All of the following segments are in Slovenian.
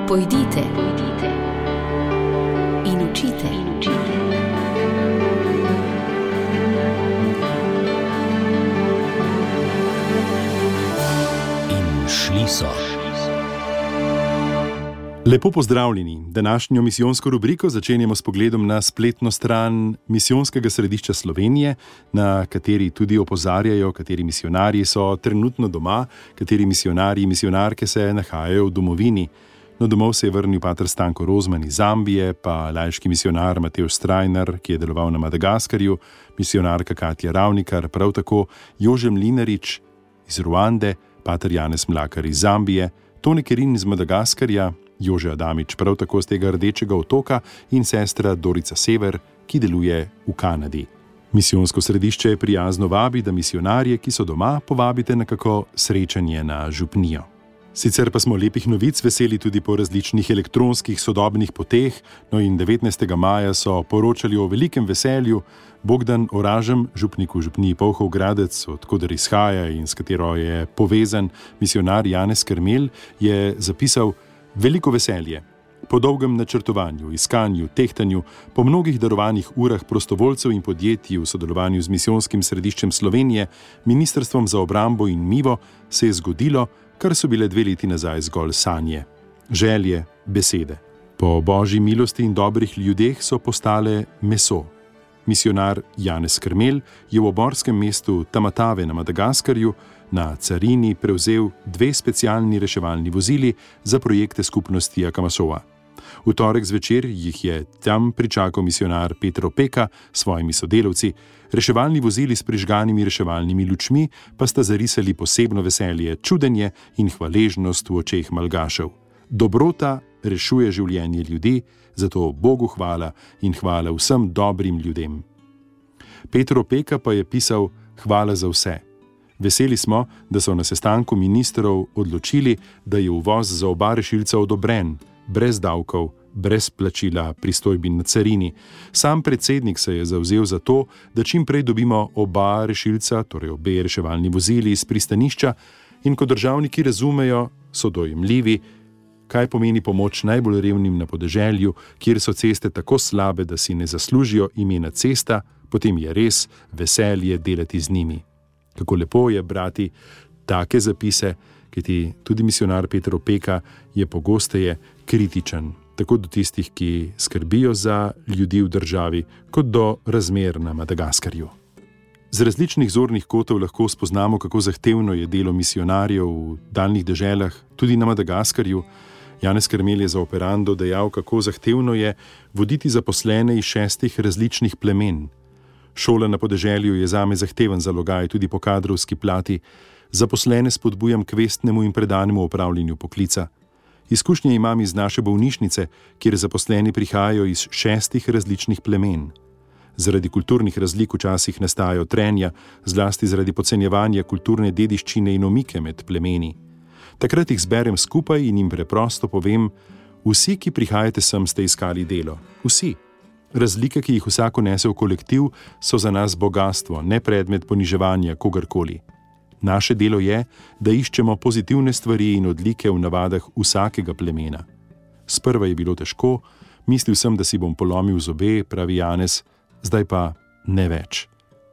Pojdite in učite. In šli so. Lepo pozdravljeni. Današnjo misijonsko rubriko začenjamo s pogledom na spletno stran Misijonskega središča Slovenije, na kateri tudi opozarjajo, kateri misionarji so trenutno doma, kateri misionarji in misionarke se nahajajo v domovini. No, domov se je vrnil pater Stanko Rozman iz Zambije, pa laiški misionar Matevž Strajnar, ki je deloval na Madagaskarju, misionarka Katja Ravnikar, prav tako Jože Mlinarič iz Ruande, pater Janez Mlakar iz Zambije, Tone Kerin iz Madagaskarja, Jože Adamič prav tako z tega Rdečega otoka in sestra Dorica Sever, ki deluje v Kanadi. Misijonsko središče prijazno vabi, da misionarje, ki so doma, povabite na kako srečanje na župnijo. Sicer pa smo lepih novic veseli tudi po različnih elektronskih sodobnih poteh, no in 19. maja so poročali o velikem veselju. Bogdan Oražem, župnik v župniji Polhov Gradec, odkoder izhaja in s katero je povezan misionar Janez Krmelj, je zapisal: veliko veselje. Po dolgem načrtovanju, iskanju, tehtanju, po mnogih darovanih urah prostovoljcev in podjetij v sodelovanju z Misijonskim središčem Slovenije, Ministrstvom za obrambo in Mivo se je zgodilo, kar so bile 2 leti nazaj zgolj sanje. Želje, besede. Po božji milosti in dobrih ljudeh so postale meso. Misionar Janez Krmelj je v oborskem mestu Tamatave na Madagaskarju na carini prevzel 2 specialni reševalni vozili za projekte skupnosti Akamasova. V torek zvečer jih je tam pričakal misionar Petro Peka s svojimi sodelavci. Reševalni vozili s prižganimi reševalnimi lučmi pa sta zarisali posebno veselje, čudenje in hvaležnost v očeh malgašev. Dobrota rešuje življenje ljudi, zato Bogu hvala in hvala vsem dobrim ljudem. Petro Peka pa je pisal: hvala za vse. Veseli smo, da so na sestanku ministrov odločili, da je uvoz za oba rešilca odobren, brez davkov, brez plačila pristojbin na carini. Sam predsednik se je zavzel za to, da čim prej dobimo oba rešilca, torej obe reševalni vozili iz pristanišča, in ko državniki razumejo, so dojemljivi, kaj pomeni pomoč najbolj revnim na podeželju, kjer so ceste tako slabe, da si ne zaslužijo imena cesta, potem je res veselje delati z njimi. Kako lepo je brati take zapise, kajti tudi misionar Petro Peka je pogosteje kritičen, tako do tistih, ki skrbijo za ljudi v državi, kot do razmer na Madagaskarju. Z različnih zornih kotov lahko spoznamo, kako zahtevno je delo misionarjev v daljnih deželah, tudi na Madagaskarju. Janez Krmelj je za Operando dejal, kako zahtevno je voditi zaposlene iz 6 različnih plemen. Šola na podeželju je zame zahteven zalogaj tudi po kadrovski plati. Zaposlene spodbujam k vestnemu in predanemu opravljanju poklica. Izkušnje imam iz naše bolnišnice, kjer zaposleni prihajajo iz 6 različnih plemen. Zaradi kulturnih razlik včasih nastajajo trenja, zlasti zaradi podcenjevanja kulturne dediščine in omike med plemeni. Takrat jih zberem skupaj in jim preprosto povem: vsi, ki prihajate sem, ste iskali delo. Vsi. Razlike, ki jih vsako nese v kolektiv, so za nas bogastvo, ne predmet poniževanja kogarkoli. Naše delo je, da iščemo pozitivne stvari in odlike v navadah vsakega plemena. Sprva je bilo težko, mislil sem, da si bom polomil zobe, pravi Janez, zdaj pa ne več.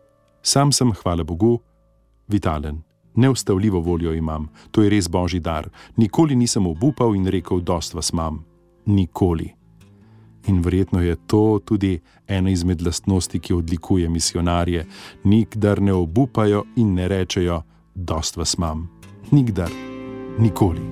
Sam sem, hvala Bogu, vitalen. Neustavljivo voljo imam, to je res božji dar. Nikoli nisem obupal in rekel: dost vas imam. Nikoli. In verjetno je to tudi ena izmed lastnosti, ki odlikuje misionarje. Nikdar ne obupajo in ne rečejo: dost vas imam. Nikdar. Nikoli.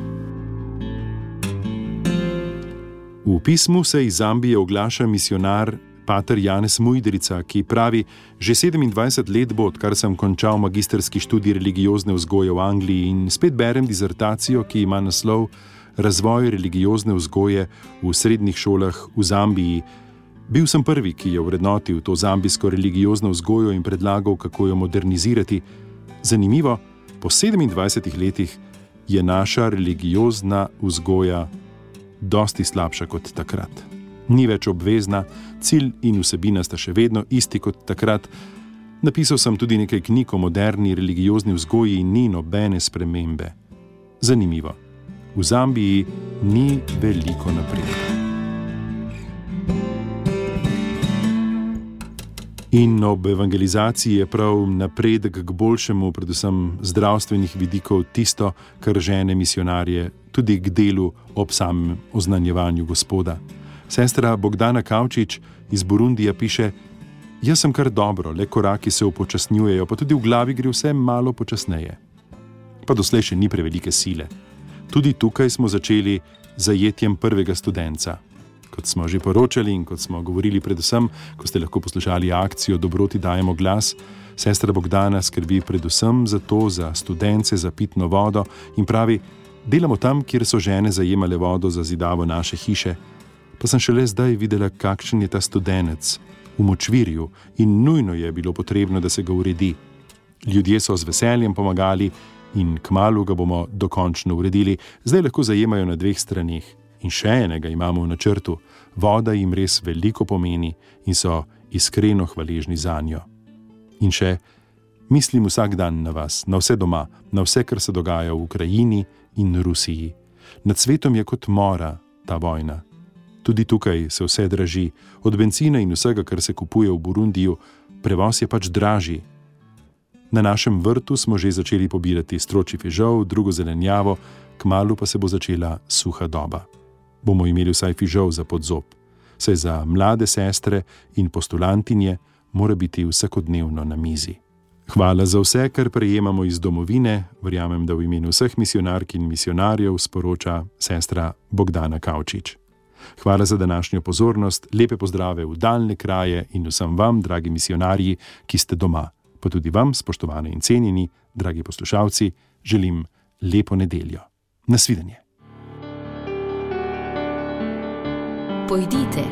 V pismu se iz Zambije oglaša misionar pater Janez Mujdrica, ki pravi: že 27 let bo, odkar sem končal magistrski študij religiozne vzgoje v Angliji in spet berem dizertacijo, ki ima naslov Razvoj religiozne vzgoje v srednjih šolah v Zambiji. Bil sem prvi, ki je ovrednotil to zambijsko religiozno vzgojo in predlagal, kako jo modernizirati. Zanimivo, po 27 letih je naša religiozna vzgoja dosti slabša kot takrat. Ni več obvezna, cilj in vsebina sta še vedno isti kot takrat. Napisal sem tudi nekaj knjig o moderni religiozni vzgoji in ni nobene spremembe. Zanimivo. v Zambiji ni veliko napredka. In ob evangelizaciji je prav napredek k boljšemu, predvsem zdravstvenih vidikov, tisto, kar žene misionarje tudi k delu ob samem oznanjevanju Gospoda. Sestra Bogdana Kavčič iz Burundija piše: jaz sem kar dobro, le koraki se upočasnjujejo, pa tudi v glavi gre vse malo počasneje. Pa doslej še ni prevelike sile. Tudi tukaj smo začeli z zajetjem prvega studenca. Kot smo že poročali in kot smo govorili predvsem, ko ste lahko poslušali akcijo Dobroti dajemo glas, sestra Bogdana skrbi predvsem za to, za studence, za pitno vodo in pravi: delamo tam, kjer so žene zajemale vodo za zidavo naše hiše. Pa sem šele zdaj videla, kakšen je ta studenec v močvirju in nujno je bilo potrebno, da se ga uredi. Ljudje so z veseljem pomagali in kmalu ga bomo dokončno uredili. Zdaj lahko zajemajo na 2 straneh. In še enega imamo v načrtu. Voda jim res veliko pomeni in so iskreno hvaležni zanjo. In še, mislim vsak dan na vas, na vse doma, na vse, kar se dogaja v Ukrajini in Rusiji. Nad svetom je kot mora ta vojna. Tudi tukaj se vse draži, od bencina in vsega, kar se kupuje v Burundiju, prevoz je pač dražji. Na našem vrtu smo že začeli pobirati stročji fižol, drugo zelenjavo, kmalu pa se bo začela suha doba. Bomo imeli vsaj fižol za podzob, saj za mlade sestre in postulantinje mora biti vsakodnevno na mizi. Hvala za vse, kar prejemamo iz domovine, verjamem, da v imenu vseh misionark in misionarjev sporoča sestra Bogdana Kavčič. Hvala za današnjo pozornost, lepe pozdrave v daljne kraje in vsem vam, dragi misionarji, ki ste doma. Pa tudi vam, spoštovane in cenjeni, dragi poslušalci, želim lepo nedeljo. Nasvidenje. Pojdite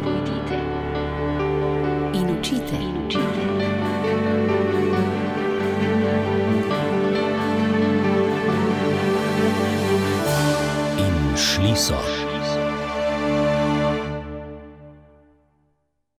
in učite. In šli so.